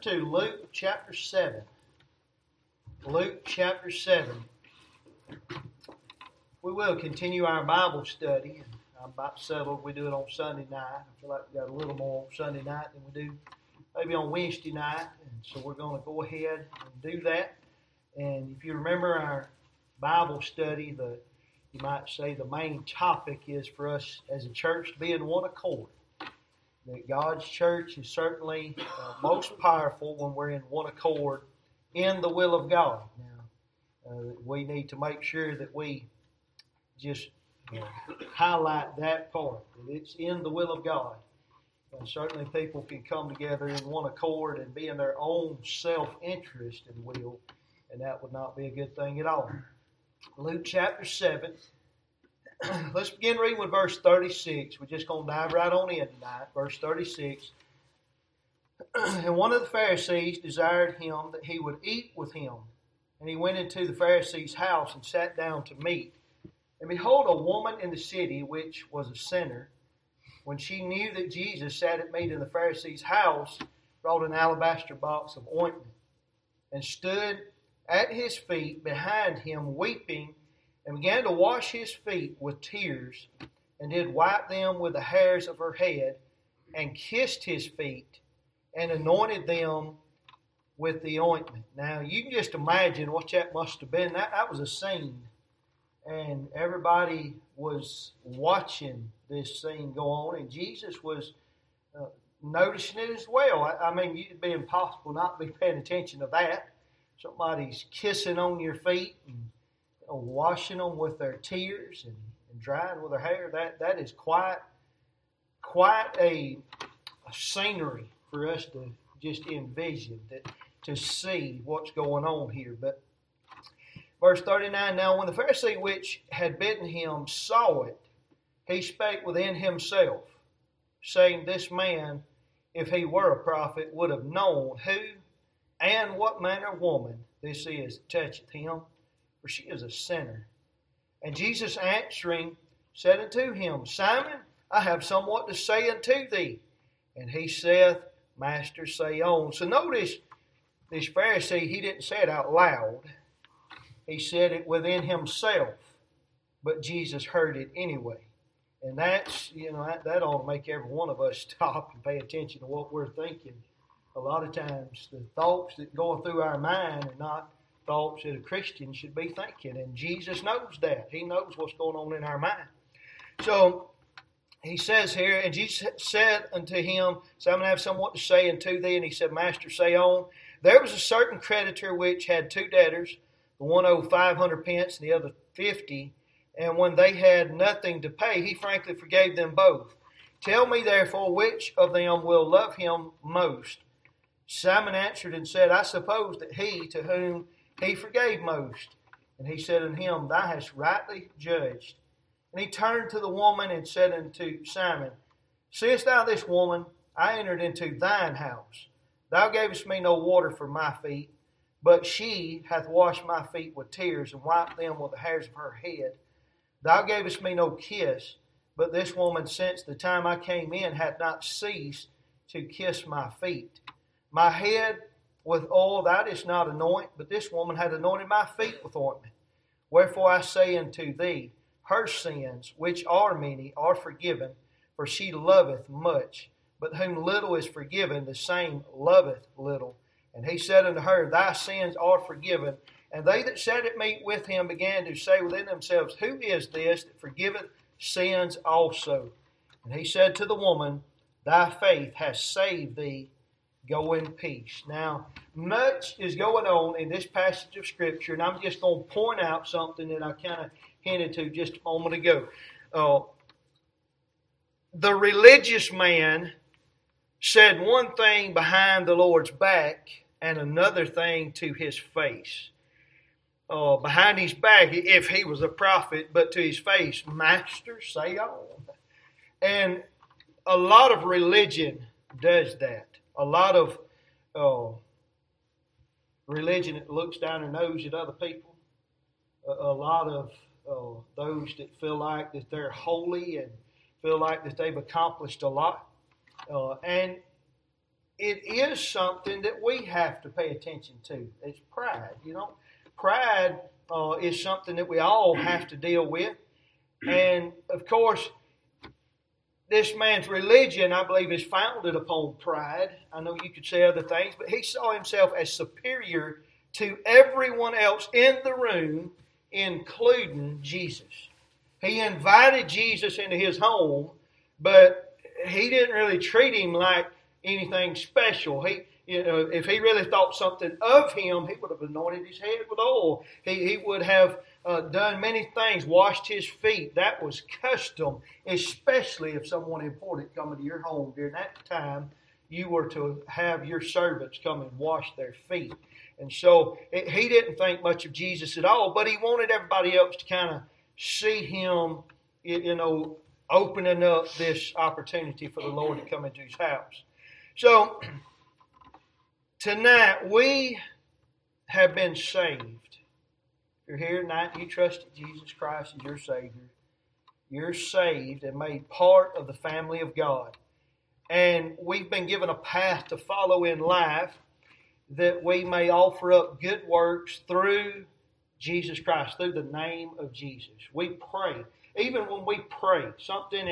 to Luke chapter 7. Luke chapter 7. We will continue our Bible study. I'm about settled. We do it on Sunday night. I feel like we got a little more on Sunday night than we do maybe on Wednesday night. And so we're going to go ahead and do that. And if you remember our Bible study, you might say the main topic is for us as a church to be in one accord. That God's church is certainly most powerful when we're in one accord in the will of God. Now, we need to make sure that we just highlight that part, that it's in the will of God. And certainly people can come together in one accord and be in their own self-interest and will, and that would not be a good thing at all. Luke chapter 7. Let's begin reading with verse 36. We're just going to dive right on in tonight. Verse 36. And one of the Pharisees desired him that he would eat with him. And he went into the Pharisee's house and sat down to meat. And behold, a woman in the city, which was a sinner, when she knew that Jesus sat at meat in the Pharisee's house, brought an alabaster box of ointment, and stood at his feet behind him, weeping, and began to wash his feet with tears, and did wipe them with the hairs of her head, and kissed his feet, and anointed them with the ointment. Now, you can just imagine what that must have been. That was a scene. And everybody was watching this scene go on, and Jesus was noticing it as well. I mean, it'd be impossible not to be paying attention to that. Somebody's kissing on your feet and washing them with their tears and drying with their hair. That is quite a scenery for us to just envision, to see what's going on here. But verse 39, now when the Pharisee which had bidden him saw it, he spake within himself, saying, this man, if he were a prophet, would have known who and what manner of woman this is that toucheth him, for she is a sinner. And Jesus answering said unto him, Simon, I have somewhat to say unto thee. And he saith, Master, say on. So notice, this Pharisee, he didn't say it out loud. He said it within himself, but Jesus heard it anyway. And that's, that ought to make every one of us stop and pay attention to what we're thinking. A lot of times the thoughts that go through our mind are not thoughts that a Christian should be thinking. And Jesus knows that. He knows what's going on in our mind. So he says here, and Jesus said unto him, Simon, I have somewhat to say unto thee. And he said, Master, say on. There was a certain creditor which had two debtors. The one owed 500 pence and the other 50. And when they had nothing to pay, he frankly forgave them both. Tell me therefore which of them will love him most. Simon answered and said, I suppose that he to whom he forgave most. And he said unto him, Thou hast rightly judged. And he turned to the woman and said unto Simon, Seest thou this woman? I entered into thine house. Thou gavest me no water for my feet, but she hath washed my feet with tears and wiped them with the hairs of her head. Thou gavest me no kiss, but this woman since the time I came in hath not ceased to kiss my feet. My head with oil thou didst not anoint, but this woman hath anointed my feet with ointment. Wherefore I say unto thee, her sins, which are many, are forgiven, for she loveth much. But whom little is forgiven, the same loveth little. And he said unto her, Thy sins are forgiven. And they that sat at meat with him began to say within themselves, Who is this that forgiveth sins also? And he said to the woman, Thy faith hath saved thee. Go in peace. Now, much is going on in this passage of Scripture, and I'm just going to point out something that I kind of hinted to just a moment ago. The religious man said one thing behind the Lord's back and another thing to his face. Behind his back, if he was a prophet, but to his face, Master, say on. And a lot of religion does that. A lot of religion that looks down their nose at other people. A lot of those that feel like that they're holy and feel like that they've accomplished a lot. And it is something that we have to pay attention to. It's pride, Pride is something that we all have to deal with. And, of course, this man's religion, I believe, is founded upon pride. I know you could say other things, but he saw himself as superior to everyone else in the room, including Jesus. He invited Jesus into his home, but he didn't really treat him like anything special. If he really thought something of him, he would have anointed his head with oil. He would have done many things, washed his feet. That was custom, especially if someone important come into your home during that time. You were to have your servants come and wash their feet. And so he didn't think much of Jesus at all, but he wanted everybody else to kind of see him, opening up this opportunity for the Lord to come into his house. So, tonight we have been saved. If you're here tonight, you trusted Jesus Christ as your Savior. You're saved and made part of the family of God. And we've been given a path to follow in life that we may offer up good works through Jesus Christ, through the name of Jesus. We pray. Even when we pray, something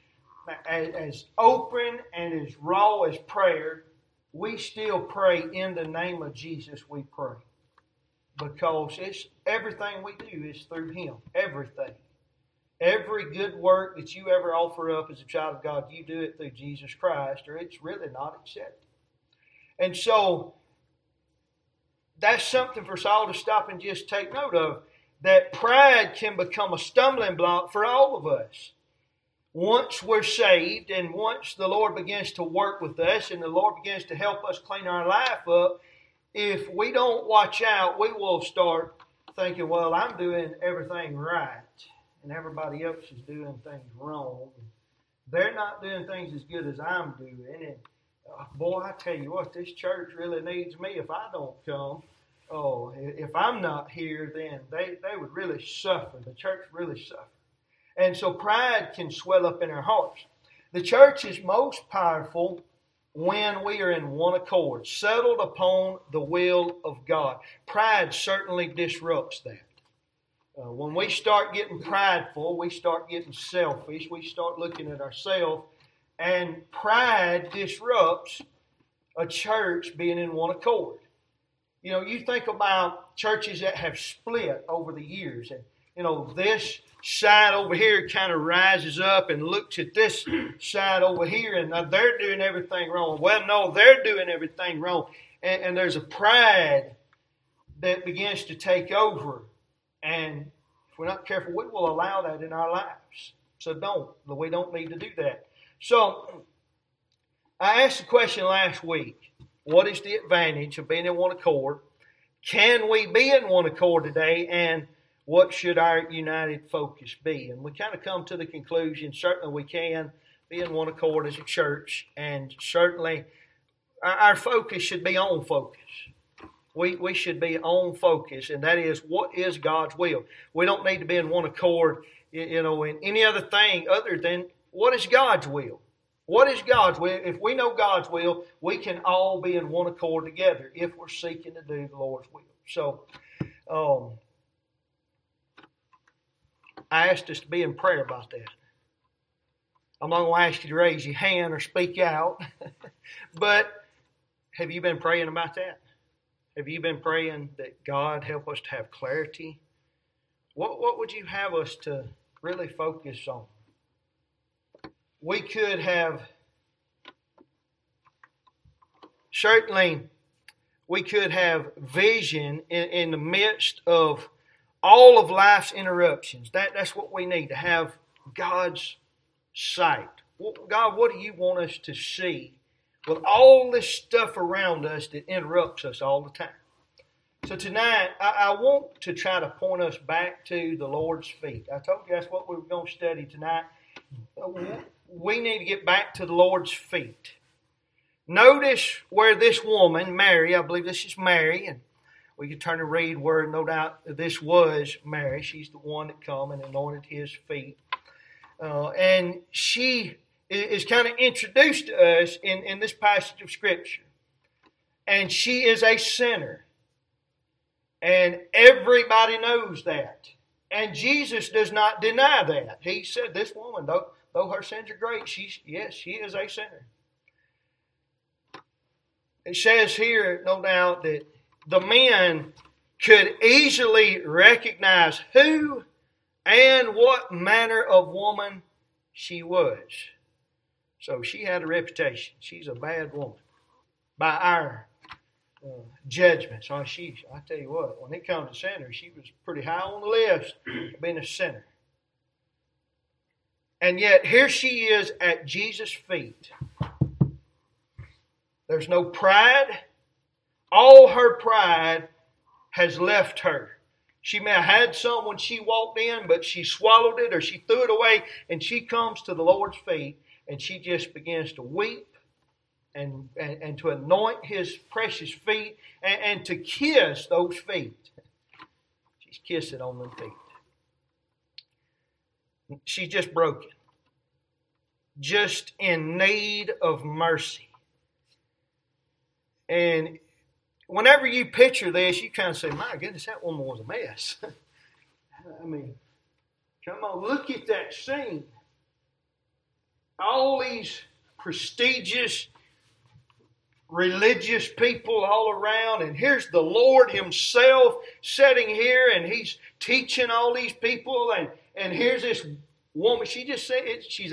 as open and as raw as prayer, we still pray in the name of Jesus. We pray because everything we do is through Him. Everything, every good work that you ever offer up as a child of God, you do it through Jesus Christ, or it's really not accepted. And so that's something for us all to stop and just take note of. That pride can become a stumbling block for all of us. Once we're saved and once the Lord begins to work with us and the Lord begins to help us clean our life up, if we don't watch out, we will start thinking, well, I'm doing everything right and everybody else is doing things wrong. They're not doing things as good as I'm doing. And boy, I tell you what, this church really needs me if I don't come. Oh, if I'm not here, then they would really suffer. The church really suffer. And so pride can swell up in our hearts. The church is most powerful when we are in one accord, settled upon the will of God. Pride certainly disrupts that. When we start getting prideful, we start getting selfish, we start looking at ourselves, and pride disrupts a church being in one accord. You think about churches that have split over the years, and this side over here kind of rises up and looks at this side over here, and they're doing everything wrong. Well, no, they're doing everything wrong. And there's a pride that begins to take over. And if we're not careful, we will allow that in our lives. So we don't need to do that. So I asked the question last week, what is the advantage of being in one accord? Can we be in one accord today? And what should our united focus be? And we kind of come to the conclusion, certainly we can be in one accord as a church, and certainly our focus should be on focus. We should be on focus, and that is, what is God's will? We don't need to be in one accord, in any other thing other than what is God's will? What is God's will? If we know God's will, we can all be in one accord together if we're seeking to do the Lord's will. So, I asked us to be in prayer about that. I'm not going to ask you to raise your hand or speak out, but have you been praying about that? Have you been praying that God help us to have clarity? What would you have us to really focus on? We could have, certainly, we could have vision in the midst of all of life's interruptions. That's what we need, to have God's sight. God, what do you want us to see with all this stuff around us that interrupts us all the time? So tonight, I want to try to point us back to the Lord's feet. I told you that's what we were going to study tonight. We need to get back to the Lord's feet. Notice where this woman, Mary, I believe this is Mary, and we could turn and read where no doubt this was Mary. She's the one that come and anointed his feet. And she is kind of introduced to us in this passage of Scripture. And she is a sinner. And everybody knows that. And Jesus does not deny that. He said, this woman, though her sins are great, she is a sinner. It says here, no doubt, that the men could easily recognize who and what manner of woman she was. So she had a reputation. She's a bad woman by our judgment. So I tell you what, when it comes to sinners, she was pretty high on the list of being a sinner. And yet here she is at Jesus' feet. There's no pride. All her pride has left her. She may have had some when she walked in, but she swallowed it or she threw it away, and she comes to the Lord's feet and she just begins to weep and to anoint His precious feet and to kiss those feet. She's kissing on them feet. She's just broken, just in need of mercy. And whenever you picture this, you kind of say, my goodness, that woman was a mess. I mean, come on, look at that scene. All these prestigious religious people all around, and here's the Lord Himself sitting here, and He's teaching all these people, and here's this woman. She just said she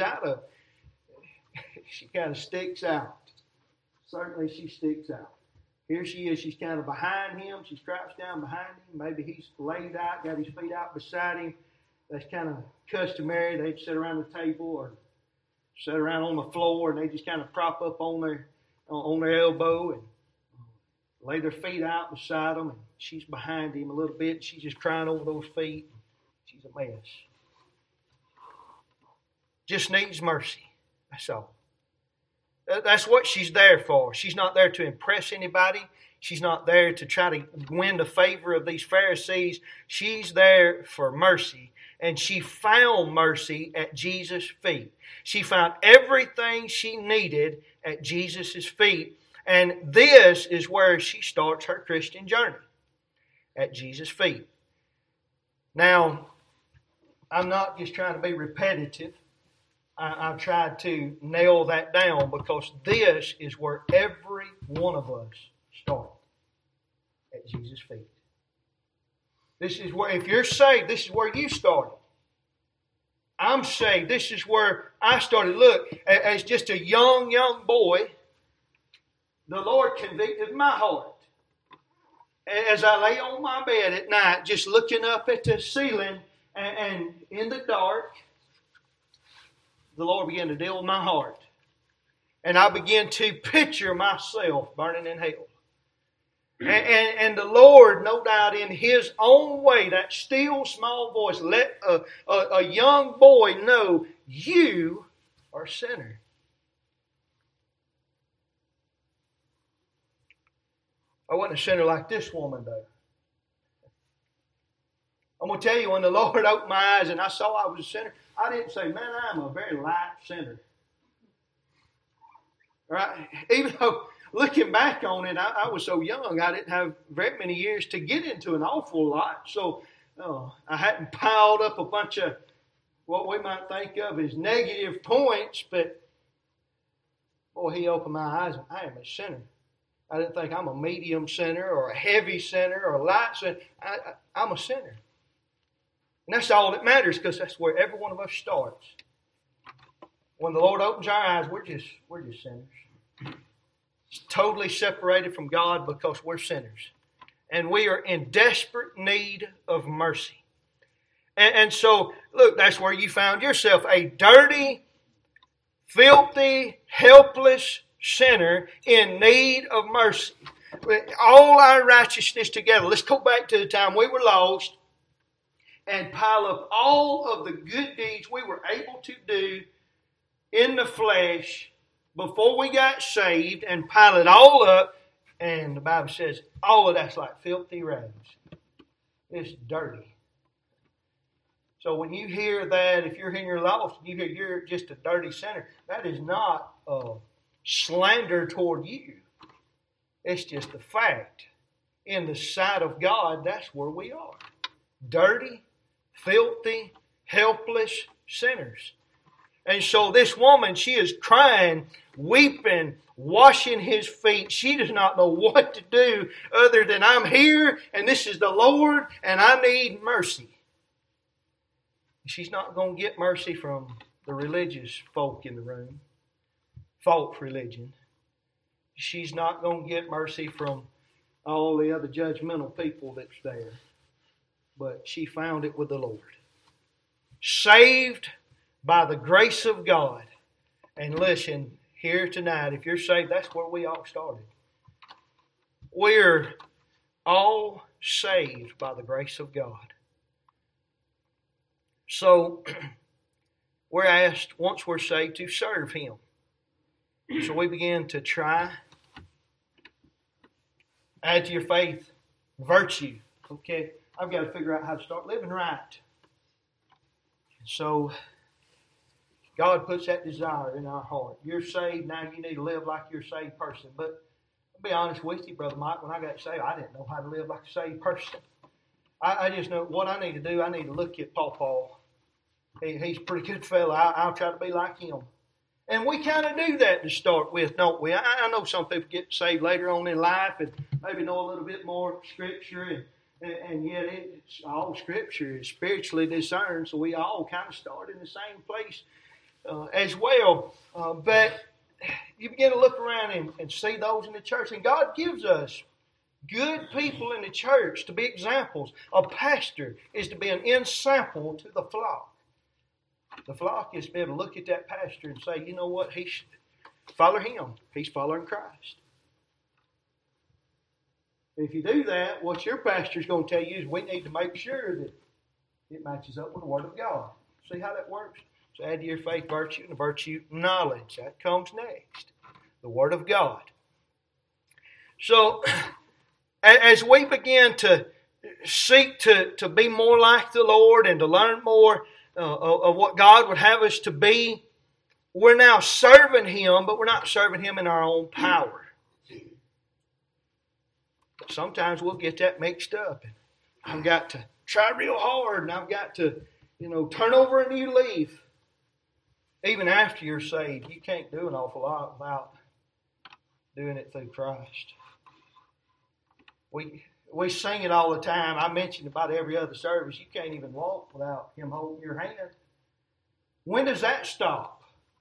kind of sticks out. Certainly she sticks out. Here she is. She's kind of behind Him. She's crouched down behind Him. Maybe He's laid out, got His feet out beside Him. That's kind of customary. They'd sit around the table or sit around on the floor, and they just kind of prop up on their elbow and lay their feet out beside them. And she's behind Him a little bit. She's just crying over those feet. She's a mess. Just needs mercy. That's all. That's what she's there for. She's not there to impress anybody. She's not there to try to win the favor of these Pharisees. She's there for mercy. And she found mercy at Jesus' feet. She found everything she needed at Jesus' feet. And this is where she starts her Christian journey, at Jesus' feet. Now, I'm not just trying to be repetitive. I've tried to nail that down because this is where every one of us started, at Jesus' feet. This is where, if you're saved, this is where you started. I'm saved. This is where I started. Look, as just a young boy, the Lord convicted my heart. As I lay on my bed at night, just looking up at the ceiling and in the dark, the Lord began to deal with my heart. And I began to picture myself burning in hell. And the Lord, no doubt in His own way, that still small voice, let a young boy know, you are a sinner. I wasn't a sinner like this woman, though. I'm going to tell you, when the Lord opened my eyes and I saw I was a sinner, I didn't say, man, I'm a very light sinner. Right? Even though, looking back on it, I was so young, I didn't have very many years to get into an awful lot. So I hadn't piled up a bunch of what we might think of as negative points. But, boy, He opened my eyes and I am a sinner. I didn't think I'm a medium sinner or a heavy sinner or a light sinner. I'm a sinner. And that's all that matters, because that's where every one of us starts. When the Lord opens our eyes, we're just sinners. It's totally separated from God because we're sinners. And we are in desperate need of mercy. And so, look, that's where you found yourself, a dirty, filthy, helpless sinner in need of mercy. All our righteousness together. Let's go back to the time we were lost and pile up all of the good deeds we were able to do in the flesh before we got saved, and pile it all up. And the Bible says all of that's like filthy rags. It's dirty. So when you hear that, if you're in your lost, you hear you're just a dirty sinner, that is not slander toward you. It's just a fact. In the sight of God, that's where we are. Dirty, filthy, helpless sinners. And so this woman, she is crying, weeping, washing his feet. She does not know what to do other than I'm here and this is the Lord and I need mercy. She's not going to get mercy from the religious folk in the room. False religion. She's not going to get mercy from all the other judgmental people that's there. But she found it with the Lord. Saved by the grace of God. And listen, here tonight, if you're saved, that's where we all started. We're all saved by the grace of God. So, we're asked, once we're saved, to serve Him. So we begin to try. Add to your faith virtue. Okay, I've got to figure out how to start living right. So, God puts that desire in our heart. You're saved, now you need to live like you're a saved person. But I'll be honest with you, Brother Mike, when I got saved, I didn't know how to live like a saved person. I just know what I need to do. I need to look at Paw. He's a pretty good fella. I'll try to be like him. And we kind of do that to start with, don't we? I know some people get saved later on in life and maybe know a little bit more Scripture, and yet it's all Scripture is spiritually discerned, so we all kind of start in the same place as well. But you begin to look around and see those in the church, and God gives us good people in the church to be examples. A pastor is to be an ensample to the flock. The flock is to be able to look at that pastor and say, you know what, he should follow him. He's following Christ. If you do that, what your pastor is going to tell you is we need to make sure that it matches up with the Word of God. See how that works? So add to your faith virtue, and the virtue knowledge. That comes next. The Word of God. So as we begin to seek to be more like the Lord and to learn more of what God would have us to be, we're now serving Him, but we're not serving Him in our own power. But sometimes we'll get that mixed up. And I've got to try real hard, and I've got to, turn over a new leaf. Even after you're saved, you can't do an awful lot without doing it through Christ. We sing it all the time. I mentioned about every other service. You can't even walk without Him holding your hand. When does that stop?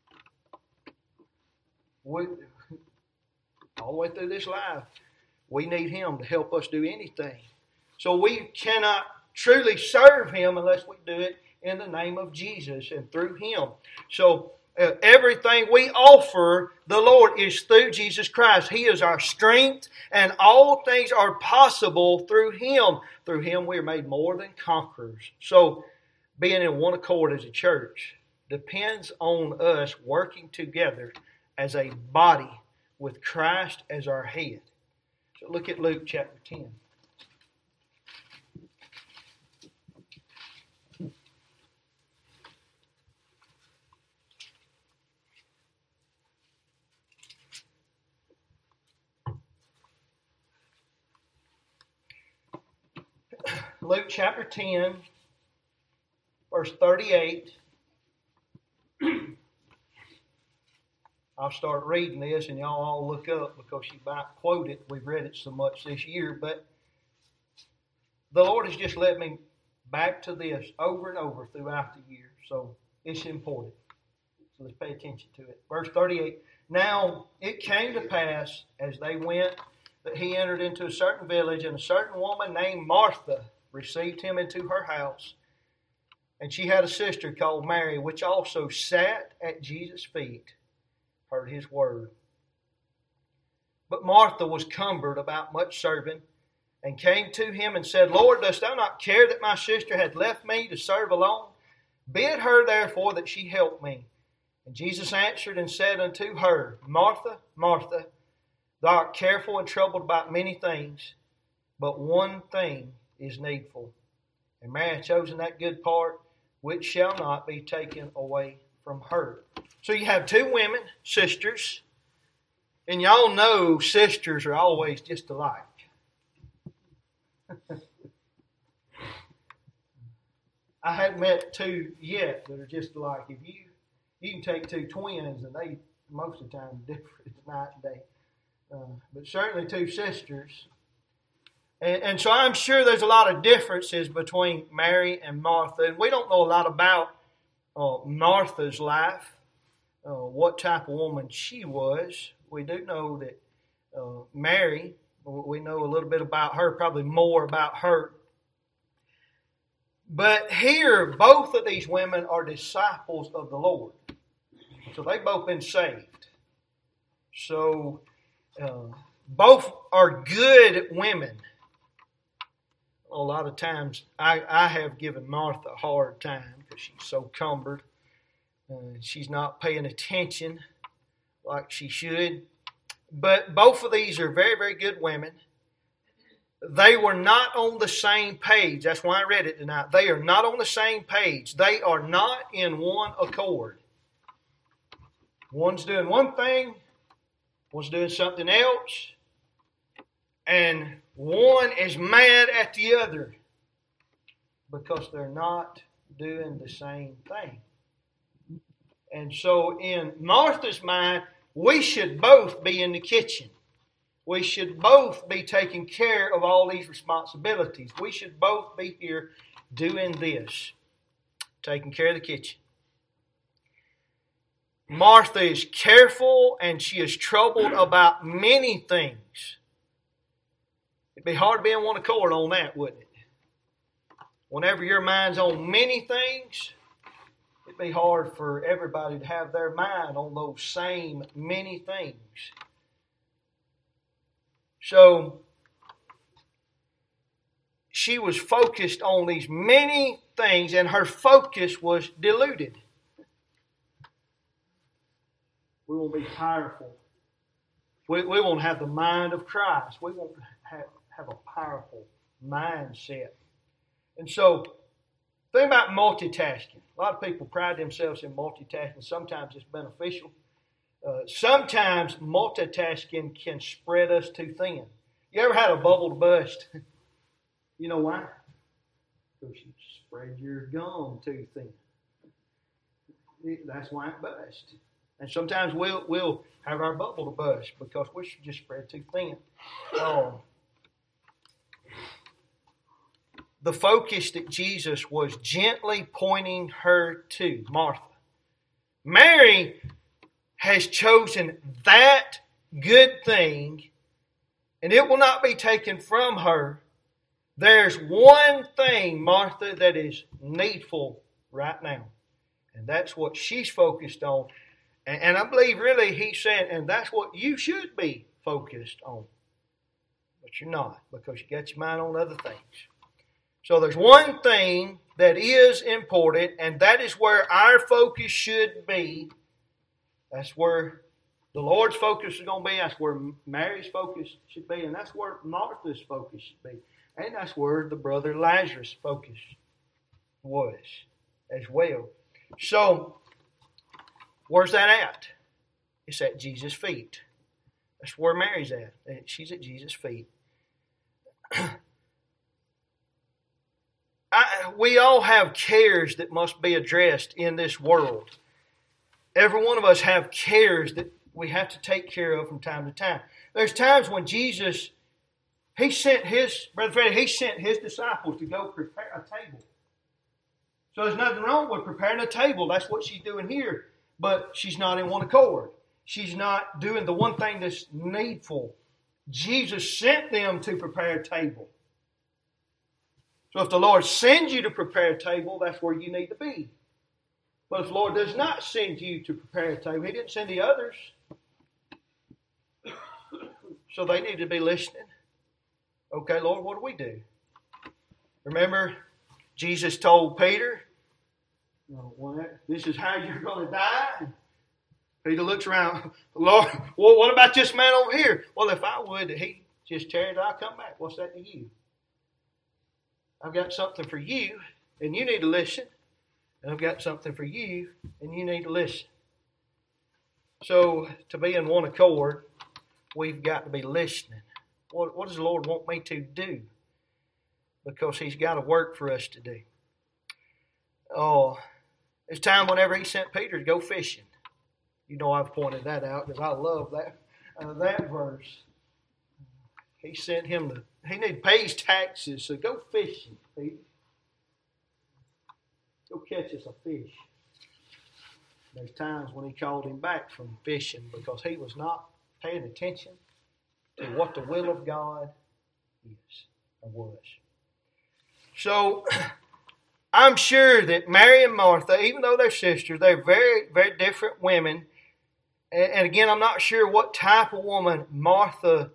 All the way through this life, we need Him to help us do anything. So we cannot truly serve Him unless we do it in the name of Jesus and through Him. So everything we offer the Lord is through Jesus Christ. He is our strength, and all things are possible through Him. Through Him we are made more than conquerors. So being in one accord as a church depends on us working together as a body with Christ as our head. So look at Luke chapter 10. Luke chapter 10, verse 38. I'll start reading this and y'all all look up because you might quote it. We've read it so much this year, but the Lord has just led me back to this over and over throughout the year. So it's important. So let's pay attention to it. Verse 38. Now it came to pass as they went that He entered into a certain village, and a certain woman named Martha received Him into her house. And she had a sister called Mary, which also sat at Jesus' feet, heard His word. But Martha was cumbered about much serving, and came to Him and said, Lord, dost Thou not care that my sister hath left me to serve alone? Bid her therefore that she help me. And Jesus answered and said unto her, Martha, Martha, thou art careful and troubled about many things, but one thing is needful. And Mary hath chosen that good part, which shall not be taken away from her. So you have two women, sisters, and y'all know sisters are always just alike. I haven't met two yet that are just alike. If you can take two twins and they most of the time different night and day. But certainly two sisters. And so I'm sure there's a lot of differences between Mary and Martha. And we don't know a lot about Martha's life, what type of woman she was. We do know that Mary, we know a little bit about her, probably more about her. But here, both of these women are disciples of the Lord. So they've both been saved. So both are good women. A lot of times I have given Martha a hard time because she's so cumbered. She's not paying attention like she should. But both of these are very, very good women. They were not on the same page. That's why I read it tonight. They are not on the same page. They are not in one accord. One's doing one thing, one's doing something else, and one is mad at the other because they're not doing the same thing. And so in Martha's mind, we should both be in the kitchen. We should both be taking care of all these responsibilities. We should both be here doing this, taking care of the kitchen. Martha is careful and she is troubled about many things. It'd be hard to be in one accord on that, wouldn't it? Whenever your mind's on many things, it'd be hard for everybody to have their mind on those same many things. So, she was focused on these many things and her focus was diluted. We won't be powerful. We won't have the mind of Christ. We won't have a powerful mindset. And so, think about multitasking. A lot of people pride themselves in multitasking. Sometimes it's beneficial. Sometimes multitasking can spread us too thin. You ever had a bubble to bust? You know why? Because you spread your gum too thin. That's why it busts. And sometimes we'll have our bubble to bust because we should just spread too thin. The focus that Jesus was gently pointing her to, Martha. Mary has chosen that good thing, and it will not be taken from her. There's one thing, Martha, that is needful right now. And that's what she's focused on. And I believe really he's saying, and that's what you should be focused on. But you're not, because you got your mind on other things. So there's one thing that is important, and that is where our focus should be. That's where the Lord's focus is going to be. That's where Mary's focus should be. And that's where Martha's focus should be. And that's where the brother Lazarus' focus was as well. So, where's that at? It's at Jesus' feet. That's where Mary's at. She's at Jesus' feet. We all have cares that must be addressed in this world. Every one of us have cares that we have to take care of from time to time. There's times when Jesus, He sent His disciples to go prepare a table. So there's nothing wrong with preparing a table. That's what she's doing here. But she's not in one accord. She's not doing the one thing that's needful. Jesus sent them to prepare a table. So if the Lord sends you to prepare a table, that's where you need to be. But if the Lord does not send you to prepare a table, He didn't send the others. So they need to be listening. Okay, Lord, what do we do? Remember, Jesus told Peter, this is how you're going to die. Peter looks around, Lord, well, what about this man over here? Well, if I would, he just tarried, I'll come back. What's that to you? I've got something for you, and you need to listen. and I've got something for you, and you need to listen. So, to be in one accord, we've got to be listening. What does the Lord want me to do? Because He's got a work for us to do. Oh, it's time whenever He sent Peter to go fishing. You know I've pointed that out because I love that verse. He sent him he needed to pay his taxes, so go fishing, Peter. Go catch us a fish. There's times when He called him back from fishing because he was not paying attention to what the will of God is or was. So, I'm sure that Mary and Martha, even though they're sisters, they're very, very different women. And again, I'm not sure what type of woman Martha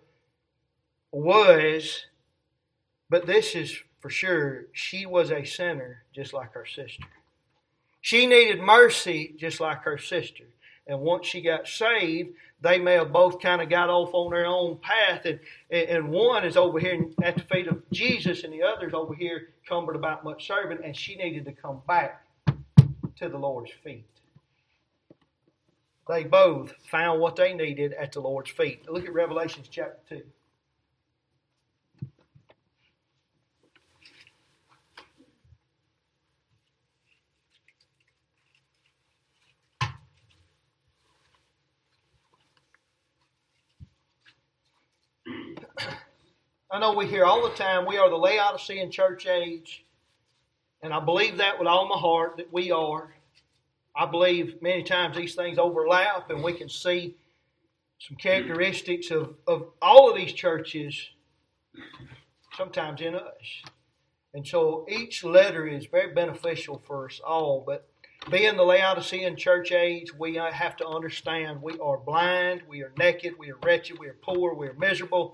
was, but this is for sure, she was a sinner just like her sister. She needed mercy just like her sister. And once she got saved, they may have both kind of got off on their own path. And one is over here at the feet of Jesus, and the other is over here cumbered about much serving. And she needed to come back to the Lord's feet. They both found what they needed at the Lord's feet. Look at Revelation chapter 2. I know we hear all the time we are the Laodicean church age, and I believe that with all my heart that we are. I believe many times these things overlap, and we can see some characteristics of all of these churches sometimes in us. And so each letter is very beneficial for us all. But being the Laodicean church age, we have to understand we are blind, we are naked, we are wretched, we are poor, we are miserable.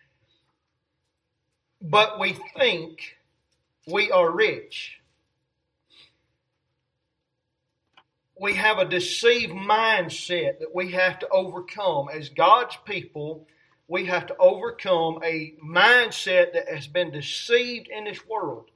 But we think we are rich. We have a deceived mindset that we have to overcome. As God's people, we have to overcome a mindset that has been deceived in this world.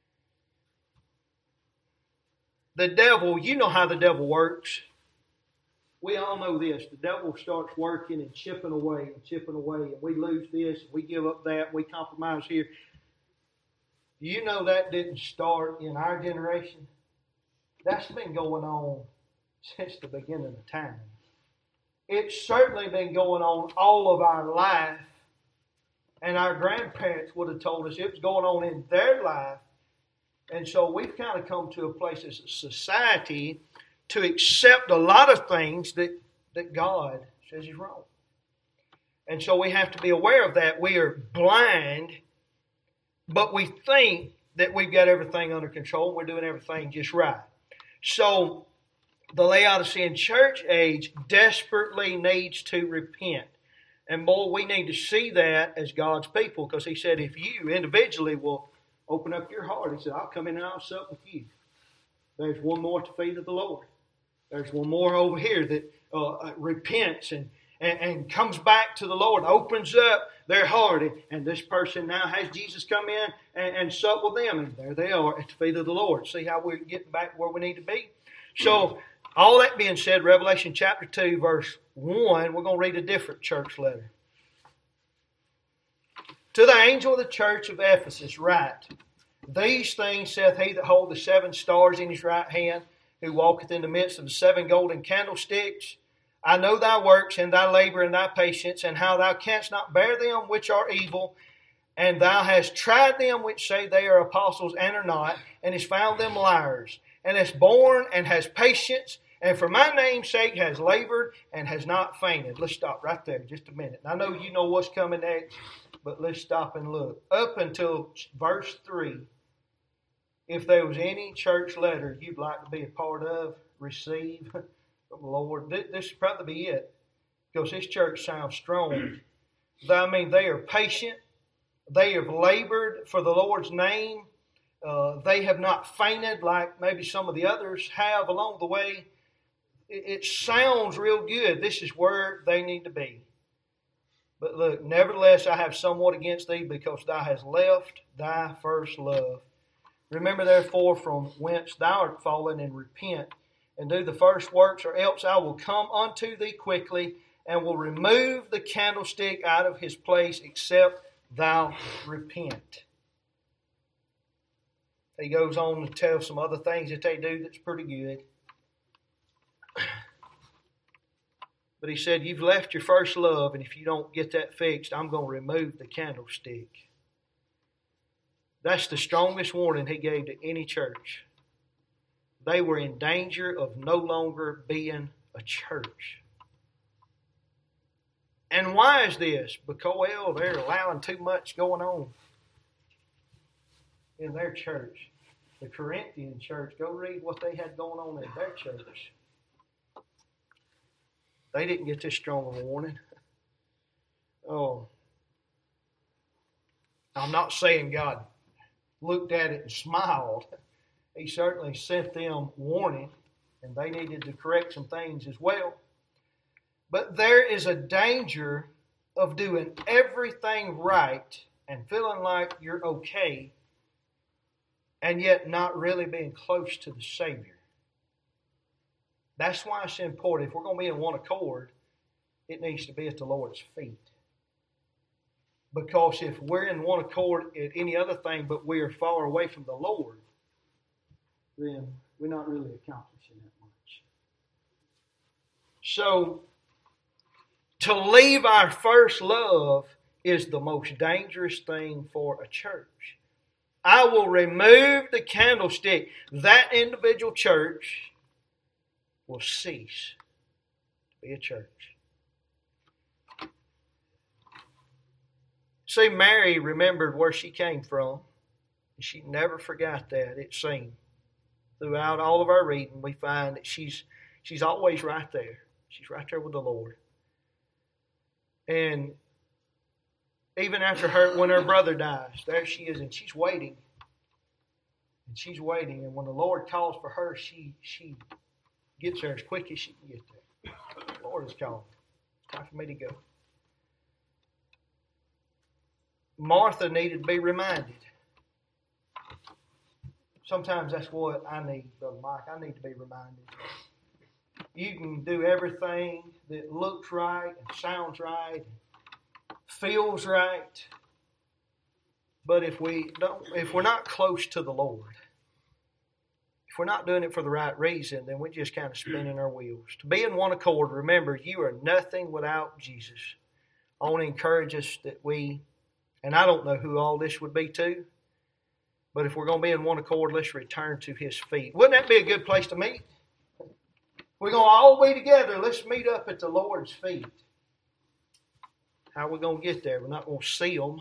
The devil, you know how the devil works. We all know this. The devil starts working and chipping away, and we lose this, and we give up that, and we compromise here. You know that didn't start in our generation. That's been going on since the beginning of time. It's certainly been going on all of our life, and our grandparents would have told us it was going on in their life. And so we've kind of come to a place as a society to accept a lot of things that God says is wrong. And so we have to be aware of that. We are blind, but we think that we've got everything under control. We're doing everything just right. So the Laodicean church age desperately needs to repent. And boy, we need to see that as God's people, because He said if you individually will open up your heart, He said, I'll come in and I'll sup with you. There's one more at the feet of the Lord. There's one more over here that repents and comes back to the Lord, opens up their heart. And this person now has Jesus come in and sup with them. And there they are at the feet of the Lord. See how we're getting back where we need to be? So, all that being said, Revelation chapter 2, verse 1, we're going to read a different church letter. To the angel of the church of Ephesus write, These things saith he that holdeth the 7 stars in his right hand, who walketh in the midst of the 7 golden candlesticks. I know thy works, and thy labor, and thy patience, and how thou canst not bear them which are evil, and thou hast tried them which say they are apostles and are not, and hast found them liars, and hast borne and has patience, and for my name's sake has labored and has not fainted. Let's stop right there just a minute. I know you know what's coming next, but let's stop and look. Up until verse 3, if there was any church letter you'd like to be a part of, receive from the Lord, this would probably be it, because this church sounds strong. I mean, they are patient. They have labored for the Lord's name. They have not fainted like maybe some of the others have along the way. It sounds real good. This is where they need to be. But look, nevertheless, I have somewhat against thee, because thou hast left thy first love. Remember therefore from whence thou art fallen, and repent, and do the first works, or else I will come unto thee quickly, and will remove the candlestick out of his place, except thou repent. He goes on to tell some other things that they do that's pretty good. But he said, you've left your first love, and if you don't get that fixed, I'm going to remove the candlestick. That's the strongest warning he gave to any church. They were in danger of no longer being a church. And why is this? Because, well, they're allowing too much going on in their church. The Corinthian church, go read what they had going on in their church. They didn't get this strong of a warning. Oh, I'm not saying God looked at it and smiled. He certainly sent them warning, and they needed to correct some things as well. But there is a danger of doing everything right and feeling like you're okay, and yet not really being close to the Savior. That's why it's important. If we're going to be in one accord, it needs to be at the Lord's feet. Because if we're in one accord at any other thing, but we are far away from the Lord, then we're not really accomplishing that much. So, to leave our first love is the most dangerous thing for a church. I will remove the candlestick. That individual church will cease to be a church. See, Mary remembered where she came from. And she never forgot that, it seemed. Throughout all of our reading, we find that she's always right there. She's right there with the Lord. And even after when her brother dies, there she is, and she's waiting. And she's waiting, and when the Lord calls for her, she gets there as quick as she can get there. The Lord is calling. It's time for me to go. Martha needed to be reminded. Sometimes that's what I need, Brother Mike. I need to be reminded. You can do everything that looks right and sounds right, feels right, but if we're not close to the Lord, if we're not doing it for the right reason, then we're just kind of spinning our wheels. To be in one accord, remember, you are nothing without Jesus. I want to encourage us that and I don't know who all this would be to, but if we're going to be in one accord, let's return to His feet. Wouldn't that be a good place to meet? We're going to all be together. Let's meet up at the Lord's feet. How are we going to get there? We're not going to see Him.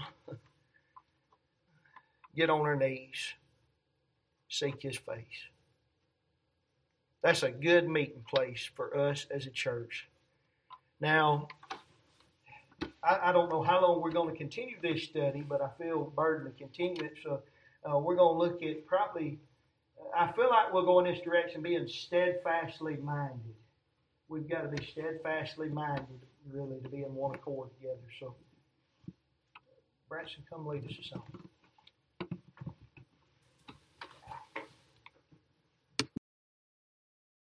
Get on our knees. Seek His face. That's a good meeting place for us as a church. Now, I don't know how long we're going to continue this study, but I feel burdened to continue it. So we're going to look at probably, I feel like we'll go in this direction, being steadfastly minded. We've got to be steadfastly minded, really, to be in one accord together. So, Branson, come lead us a song.